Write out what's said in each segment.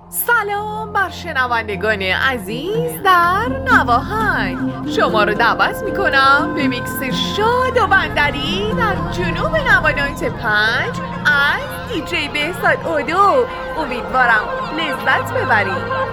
سلام بر شنوندگان عزیز در نواهنگ. شما رو دعوت میکنم به میکس شاد و بندری در جنوب 95 از دیجی بهزاد اودو. امیدوارم لذت ببرید.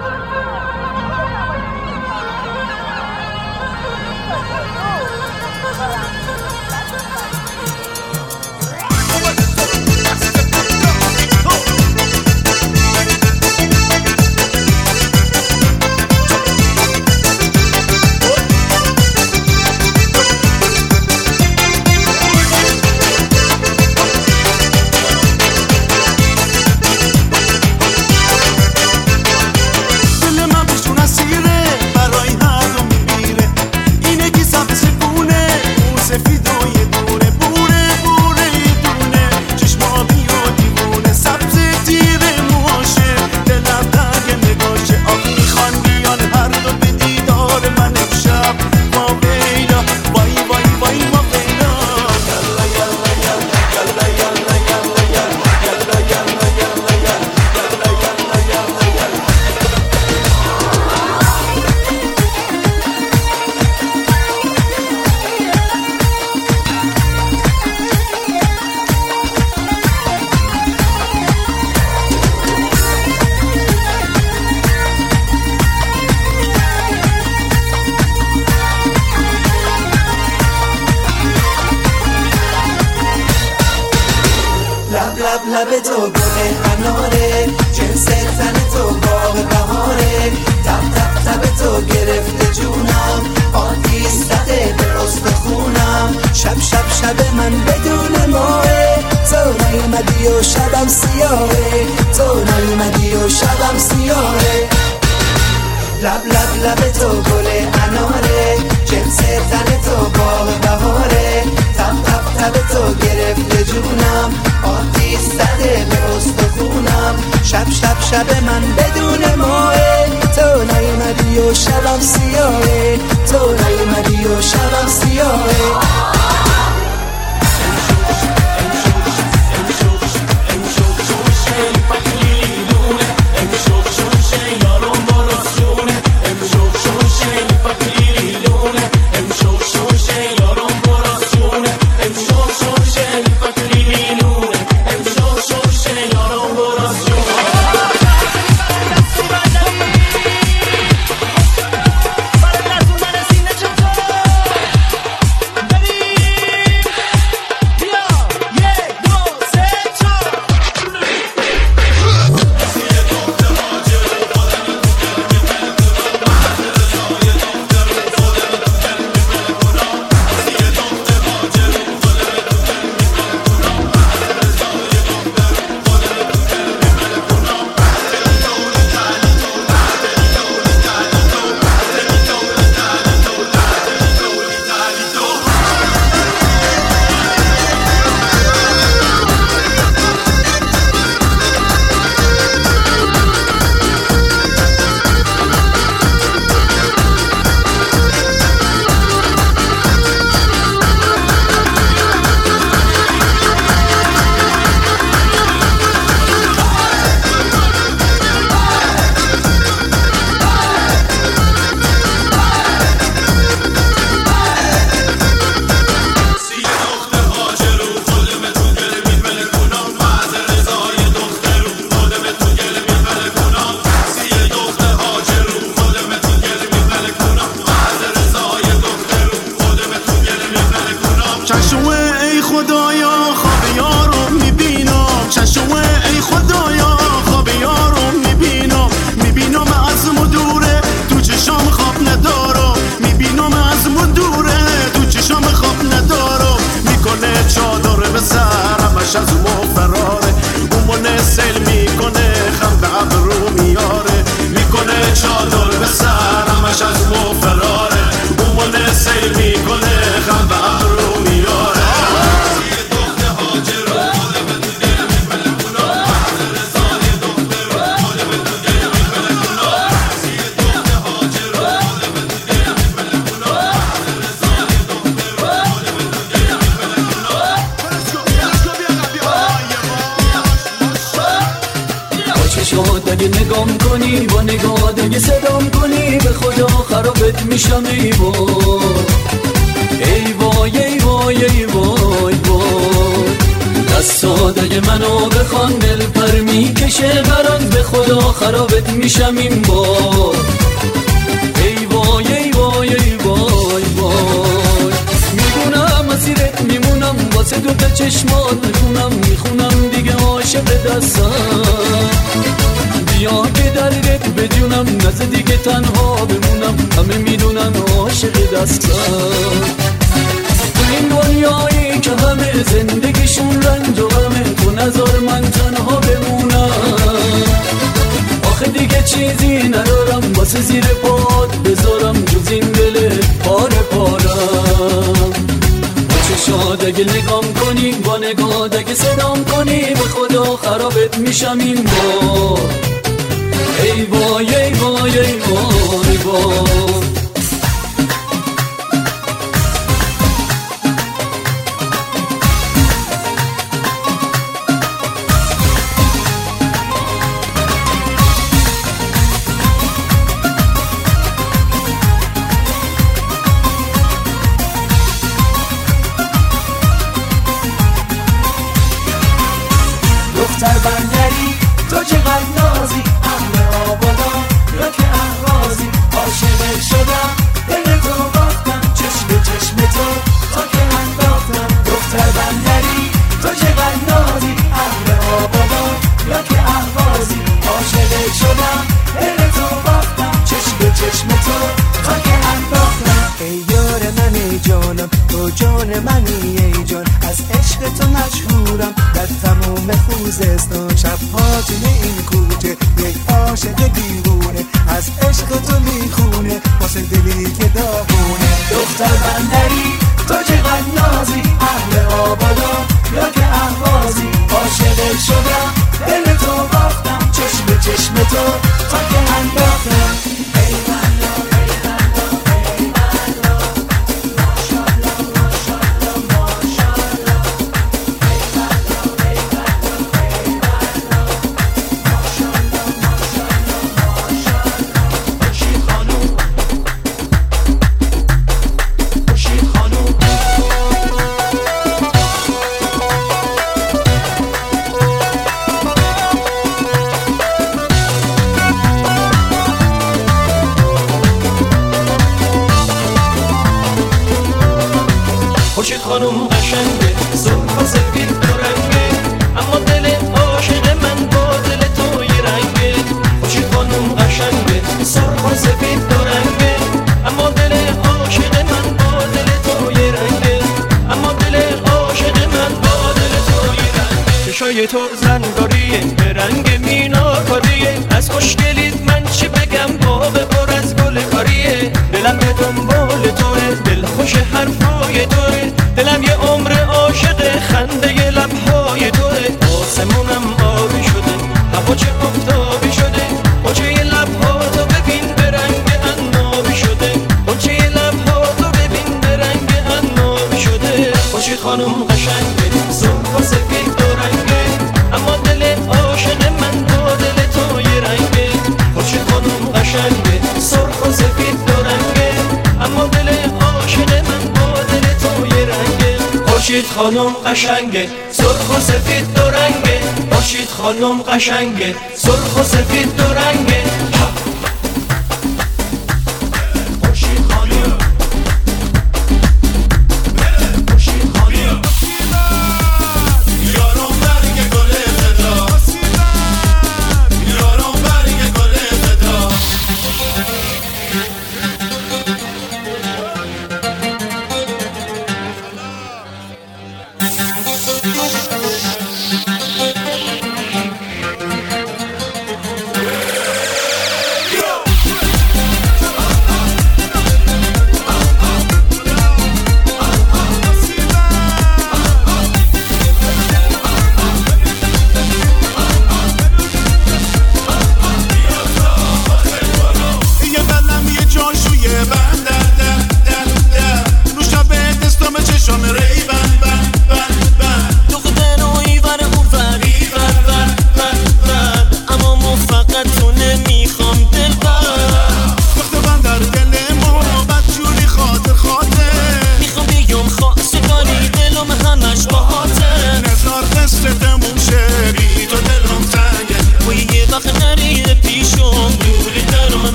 لب تو گل اناره، جنس تن تو باغ بهاره، تب تب تب تو گرفته جونم، آتیش زده به استخونم. شب شب شب من بدون ماه، تو نیومدی و شبم سیاهه، تو نیومدی و شبم سیاهه. لب لب لب تو گل اناره، جنس تن تو باغ بهاره، تب تب تب تو گرفته جونم، آتیش زده به استخونم. شب شب شب من بدون ماه، تو نیومدی و شبم سیاهه، تو نیومدی و شبم سیاهه. چشات اگه نگام کنی با نگات اگه صدام کنی به خدا خرابت میشم ای وای ای وای ای وای ای وای وای دستات اگه منو بخوان دل پر میکشه بران به خدا خرابت میشم این بار ای وای ای وای ای وای وای میدونم مسیرت میمونم واسه دوتا چشمات میخونم دیگه عاشق دستم بیا که دردت بدونم نزد دیگه تنها بمونم همه میدونن عاشق دستم تو این دنیایی که همه زندگیشون رنج و غمه تو نذار من تنها بمونم آخه دیگه چیزی ندارم واسه زیر پات بذارم جز این دل پاره پارم با چشات اگه نگام کنی با نگات اگه صدام کنی به خدا خرابت میشم این بار ای وای ای وای ای وای وای دختر بندری تو چقدر نازی اهل آبادا یا که اهرازی عاشقت شدم دل تو باختم چشم به چشم تو تا که انداختم دختر بندری تو چقدر نازی اهل آبادا یا که اهرازی عاشقت شدم دل تو باختم چشم به چشم تو تا که انداختم ای یار من ای جانم تو جان منی ای جان از عشق تو مشهورم در تمام خوزستان شب‌ها توی این کوچه یک عاشق دیوونه از عشق تو میخونه واسه دلی که داغونه دختر بندری تو چقدر نازی اهل آبادا یا که اهوازی عاشقت شدم دل تو باختم چشم به چشم تو تا که انداختم ای والله خورشید خانم قشنگه سرخ و سفید و رنگه اما دل عاشق من با دل تو یه رنگه خورشید خانم قشنگه سرخ و سفید و رنگه اما دل عاشق من با دل تو یه رنگه اما دل عاشق من با دل تو یه رنگه چشای تو زنگاریه به رنگ میناکاریه از خوشگلیت من چی بگم باغ پر از گل کاریه دلم به دنبال توه دل خوش حرفای توه دلم یه عمر عاشق خنده لبهای توه آسمونم آبی شده هوا چه آفتابی شده قنچه لبها تو ببین به رنگ عنابی شده قنچه لبها تو ببین به رنگ عنابی شده خورشید خانم قشنگه سرخ و سفید و رنگه اما دل عاشق من با دل تو یه رنگه خورشید خانم قشنگه سرخ و سفید و رنگه اما دل عاشق من با دل تو یه رنگه خورشید خانم قشنگه سرخ و سفید و رنگه خورشید خانم قشنگه سرخ و سفید و رنگه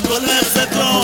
گل زدان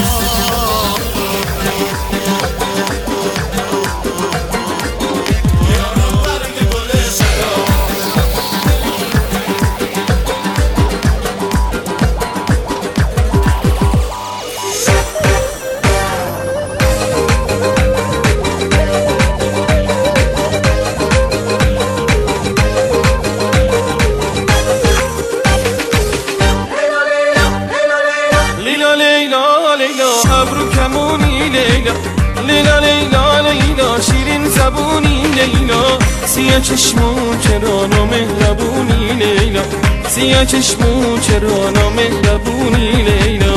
سیاه چشمون چرا نامهربونی لیلا سیاه چشمون چرا نامهربونی لیلا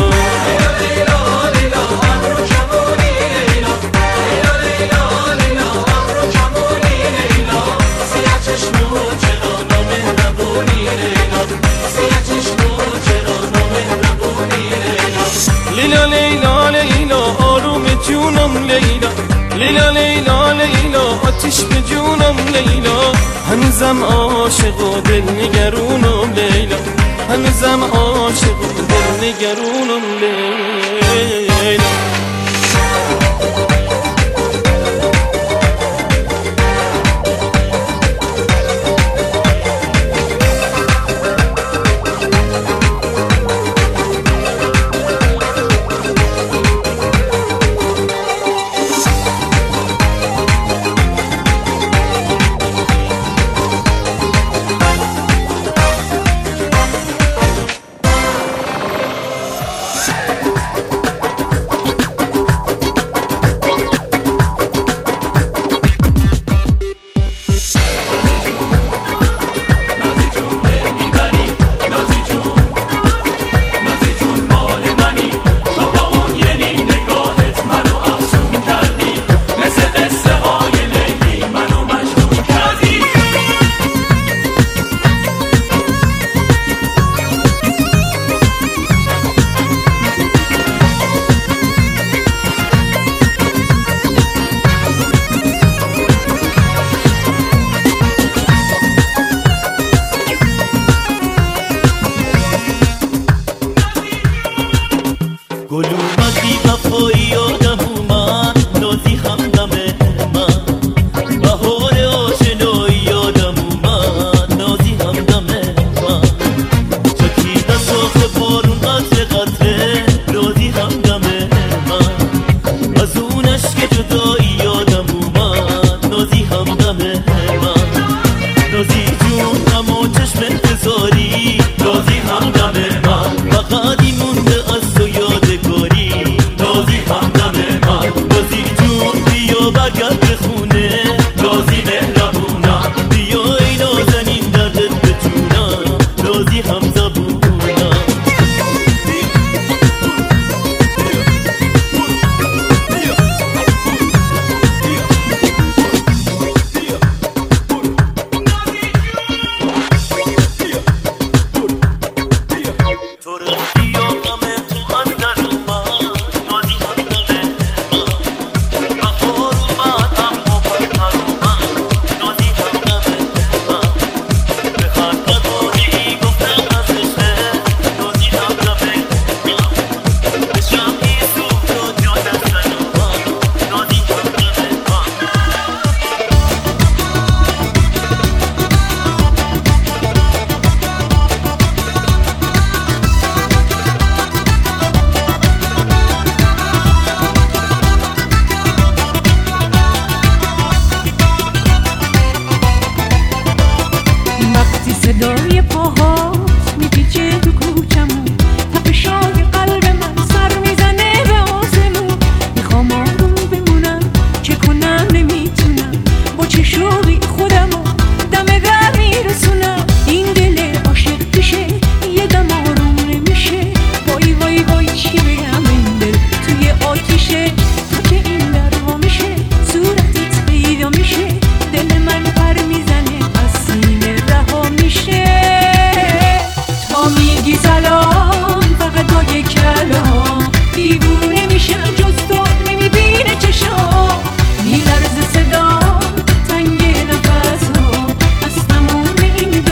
لیلا لیلا لیلا آروم جونم لیلا لیلا لیلا لیلا آتیش به جونم لیلا هنوزم عاشق و دل نگرونم لیلا هنوزم عاشق و دل نگرونم لیلا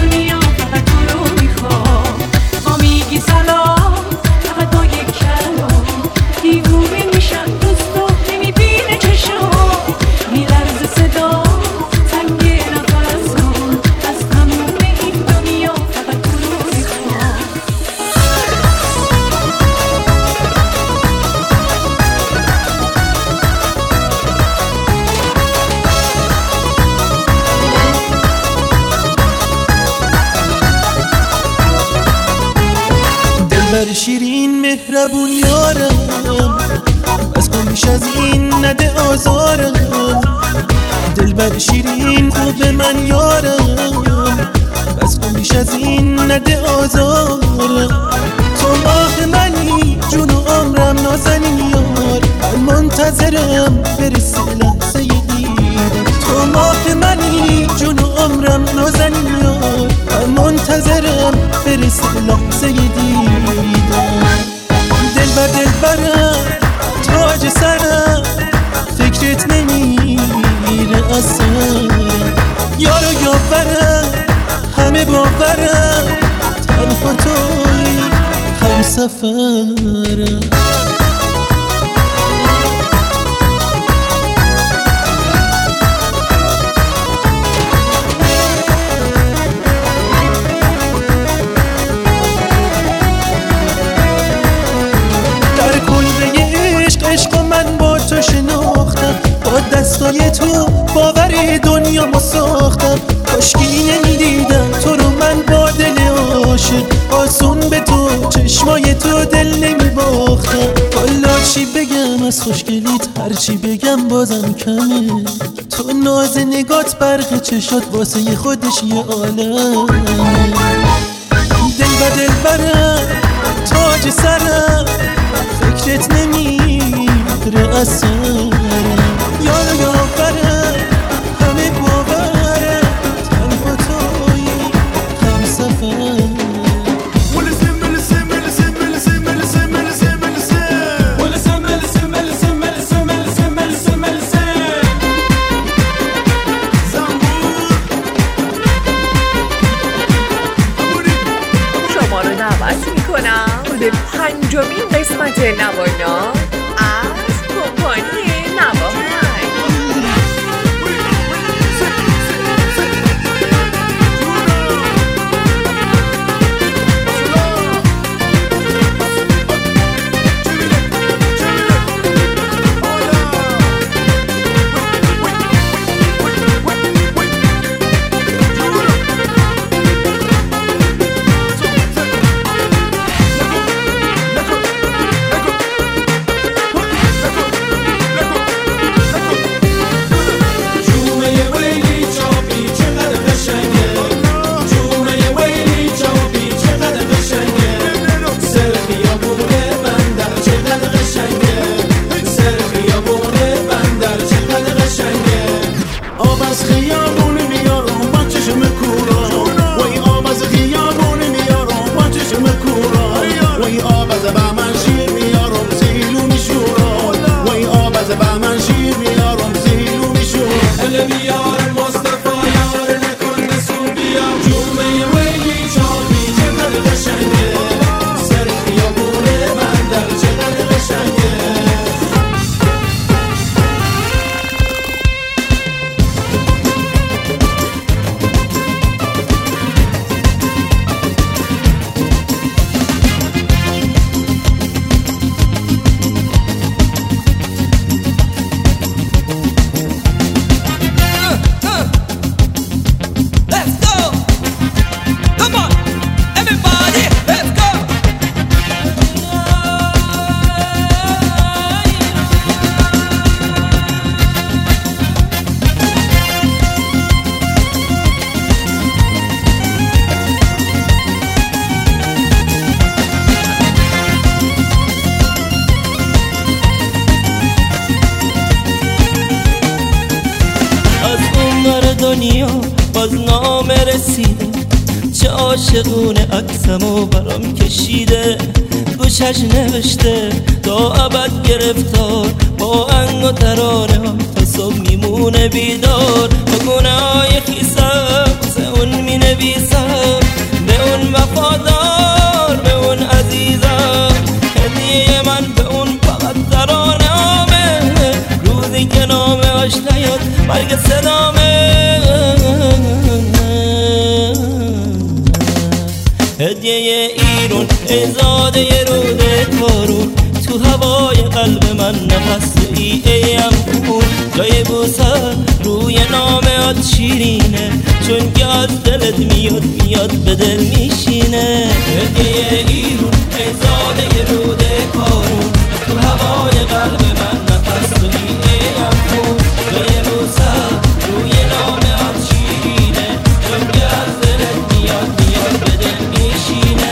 سلام فقط با یک کلام دلبر شیرین مهربون یارم، بس کن بیش از این نده آزارم. دلبر شیرین خوب من یارم، بس کن بیش از این نده آزارم. تو ماه منی جون و عمرم نازنین یار، من منتظرم برسه لحظه دیدم. تو ماه منی جون و عمرم نازنین یار، من منتظرم برسه لحظه دیدم. دلبر دلبرم تاج سرم، فکرت نمیره از سرم. یارو یاورم همه باورم، تنها توی هم سفرم. در کلبه عشق عشق من با تو شناختم، با دستای تو باور دنیا ساختم. کاشکی نمیدیدم تو رو من با دل عاشق، آسون به تو چشمای تو دل نمیباختم. والا چی بگم از خوشگلیت، هرچی بگم بازم کمه. تو ناز نگات برق چشات واسه خودش یه عالمه. دل و دلبرم تاج سرم، فکرت نمیره از سرم. یارو یاورم همه باورم، تنها توی هم سفرم. شما رو دعوت میکنم به 5مین قسمت نوانا از کمپانی نواهنگ. دنیا باز نامه رسیده، چه عاشقونه عکسمو برام کشیده. گوشش نوشته تا ابد گرفتار، با انگ و ترانه ها تا صبح میمونه بیدار. با گناهای خیسم واسه اون مینویسم، به اون وفادار به اون عزیزم. هدیه من به اون فقط ترانه هامه، روزی که نامه هاش نیاد برگ صدامه. هدیه ایرون ازاده رود تارون، تو هوای قلب من نفس ای ایم خون. جای بوسن روی نامه‌ات شیرینه، چون که از دلت میاد به دل میشینه. هدیه ایرون ای زاده روده کارون، تو هوای قلب من نفس داری ای افغون. جای موسا روی نامه‌ات شیرینه، چون که از دلت میاد به دل میشینه.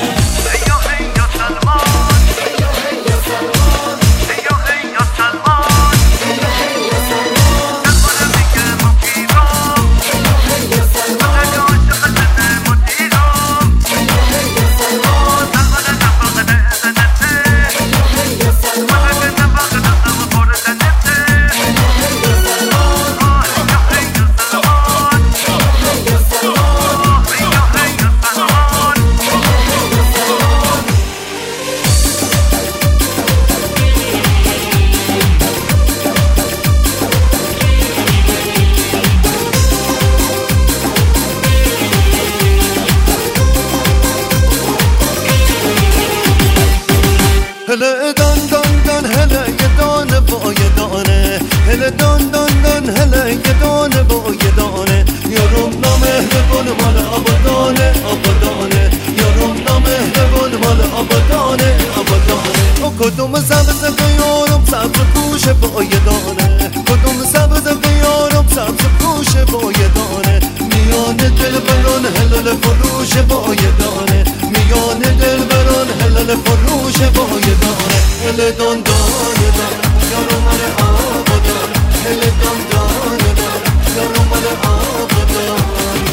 هله دان دان دان هله یه دانه با یه دانه، هله دان دان دان هله یه دانه با یه دانه. یارم نامهربان مال آبادانه آبادانه، یارم نامهربان مال آبادانه آبادانه. او کدوم سبز که یارم سبز پوشه با یه دانه، کدوم سبز که یارم سبز پوشه با یه دانه. میان دل بران هلال فروش با یه دانه، میان دل بران هلال فروش با یه دانه. هله دان دانه دان یارو مال آبادانه، هله دان دانه دان یارو مال آبادانه.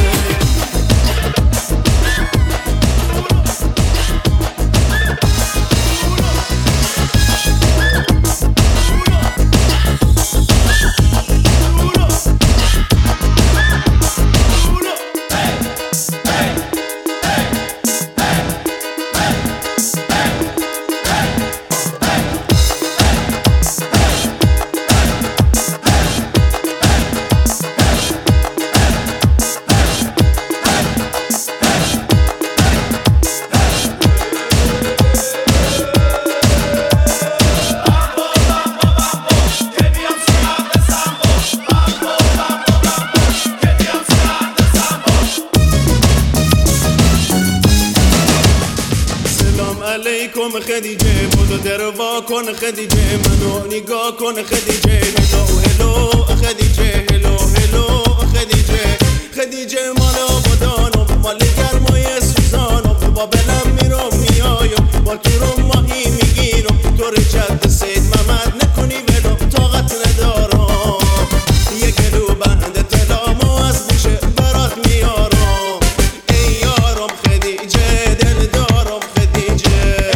علیکم خدیجه، بودو در وا کن خدیجه، منو نگاه کن خدیجه. هلو هلو خدیجه، هلو هلو خدیجه. خدیجه مال آبادانم، مال گرمای سوزانم. با بلم میرم میایم، با تو رو ماهی میگیرم. تو رجد سید محمد نکنی ولو، طاقت ندارم. یه گلو بند تلامو از بوشه برات میارم. ای یارم خدیجه دل دارم خدیجه.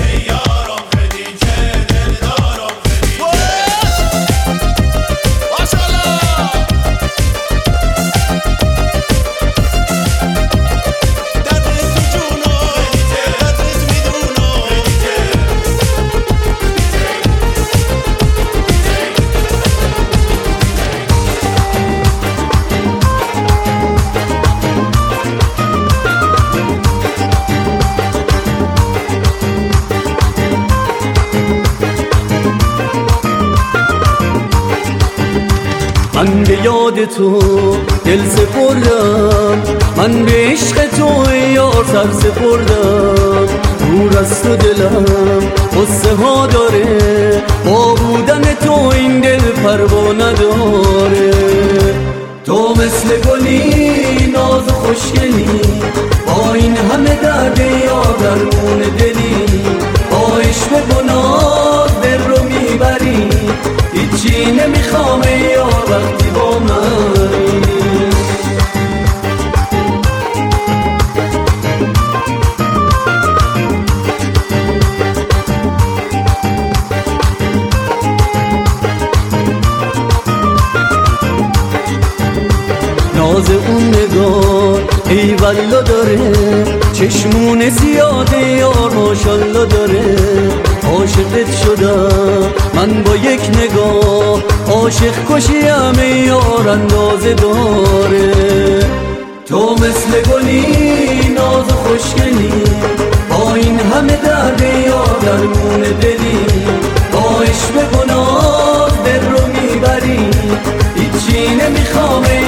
من به یاد تو دل سپردم، من به عشق تو یار سر سپردم. دور از تو دلم قصه ها داره، با بودن تو این دل پروا نداره. تو مثل گلی ناز و خوشگلی، با این همه درد یا درمون دلی. با عشق گناه دل رو میبری، هیچی نمیخوام یا وقتی با منی. ناز اون نگاه ای والا داره، چشمون زیاده یار ماشالله داره. عاشقت شدم من با یک نگاه، عاشق کشیم یار اندازه داره. تو مثل گلی ناز و خوشگلی، با این همه درد یار درمون دلی. با عشق گناه دل رو میبری، هیچی نمیخوام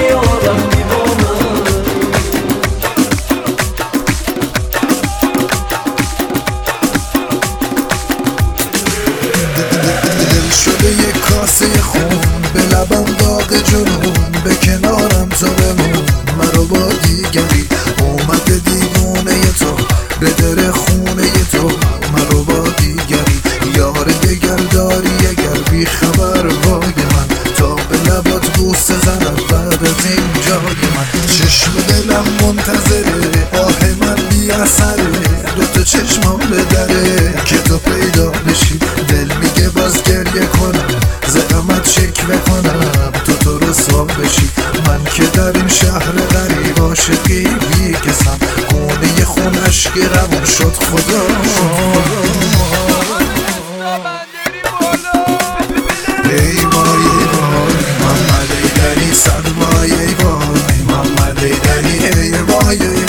شده یک کاسه خون به لبم داغ جنون به کنارم تو بمون مرا با دیگری اومده دیوونه تو به در خونه تو مرا با دیگری یار دگر داری اگر بی خبر وای من تا به لبات بوسه زنم بعد از این جای من چشم دلم منتظره آه من بی اثره دوتا چشمام به دره که تو پیدا بشی دل میگه باز گریه کنم زحمت شکوه کنم تو رسوا بشی من که در این شهر غریب عاشقی بی کسم خونه خون اشکی روان شد خدا ای وای ای وای محمد ایدری صد وای ای وای محمد ایدری ای وای ای